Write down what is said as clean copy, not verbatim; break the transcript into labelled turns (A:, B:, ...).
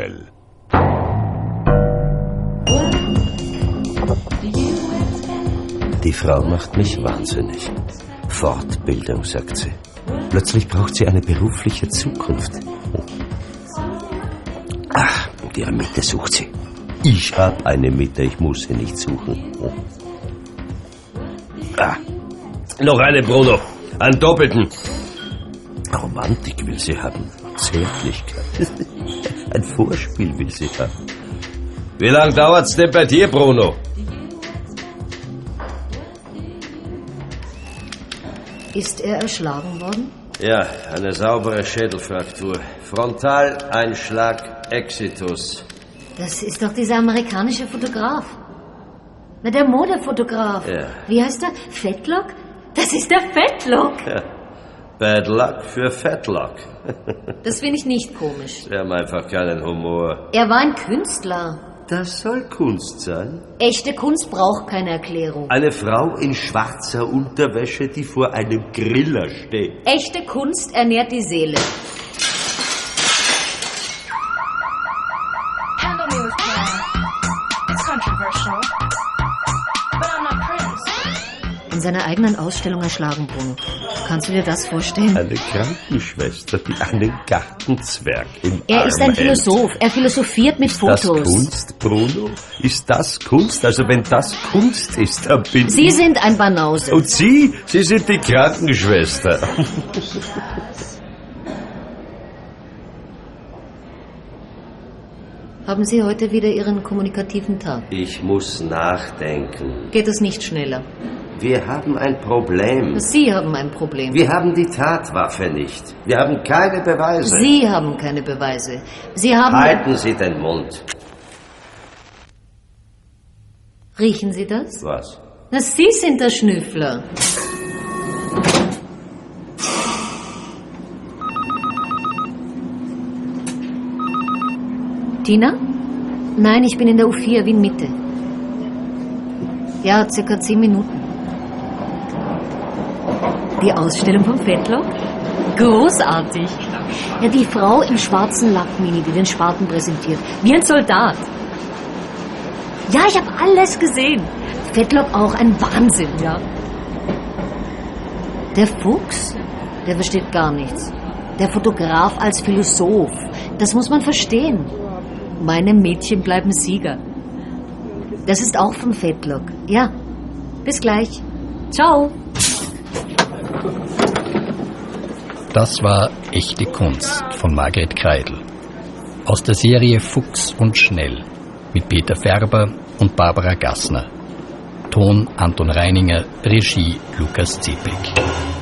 A: schnell.
B: Die Frau macht mich wahnsinnig. Fortbildung, sagt sie. Plötzlich braucht sie eine berufliche Zukunft. Ach, und ihre Mitte sucht sie. Ich habe eine Mitte, ich muss sie nicht suchen.
C: Noch eine, Bruno. Einen doppelten.
B: Romantik will sie haben. Zärtlichkeit. Ein Vorspiel will sie haben.
C: Wie lange dauert's denn bei dir, Bruno?
D: Ist er erschlagen worden?
C: Ja, eine saubere Schädelfraktur. Frontaleinschlag Exitus.
D: Das ist doch dieser amerikanische Fotograf. Na, der Modefotograf.
C: Ja.
D: Wie heißt er? Fetlock? Das ist der Fetlock.
C: Ja. Bad luck für Fatlock.
D: Das finde ich nicht komisch.
C: Sie haben einfach keinen Humor.
D: Er war ein Künstler.
B: Das soll Kunst sein.
D: Echte Kunst braucht keine Erklärung.
B: Eine Frau in schwarzer Unterwäsche, die vor einem Griller steht.
D: Echte Kunst ernährt die Seele.
E: Handle me with care. It's controversial, but I'm not Prince.
D: In seiner eigenen Ausstellung erschlagen, Bruno. Kannst du dir das vorstellen?
B: Eine Krankenschwester, die einen Gartenzwerg im
D: Er
B: Arm
D: ist ein Philosoph. Er philosophiert mit Fotos.
B: Ist das Kunst, Bruno? Ist das Kunst? Also wenn das Kunst ist, dann bin
D: Sie
B: ich...
D: sind ein Banause.
B: Und Sie sind die Krankenschwester.
D: Haben Sie heute wieder Ihren kommunikativen Tag?
B: Ich muss nachdenken.
D: Geht es nicht schneller?
B: Wir haben ein Problem.
D: Sie haben ein Problem.
B: Wir haben die Tatwaffe nicht. Wir haben keine Beweise.
D: Sie haben keine Beweise. Sie haben...
B: Halten Sie den Mund.
D: Riechen Sie das?
B: Was?
D: Na, Sie sind der Schnüffler. Tina? Nein, ich bin in der U4, Wien Mitte. Ja, circa 10 Minuten. Die Ausstellung vom Fetlock? Großartig. Ja, die Frau im schwarzen Lackmini, die den Spaten präsentiert. Wie ein Soldat. Ja, ich habe alles gesehen. Fetlock auch ein Wahnsinn, ja. Der Fuchs, der versteht gar nichts. Der Fotograf als Philosoph, das muss man verstehen. Meine Mädchen bleiben Sieger. Das ist auch vom Fetlock. Ja, bis gleich. Ciao.
F: Das war Echte Kunst von Margret Kreidl. Aus der Serie Fuchs und Schnell mit Peter Färber und Barbara Gassner. Ton Anton Reininger, Regie Lukas Zepek.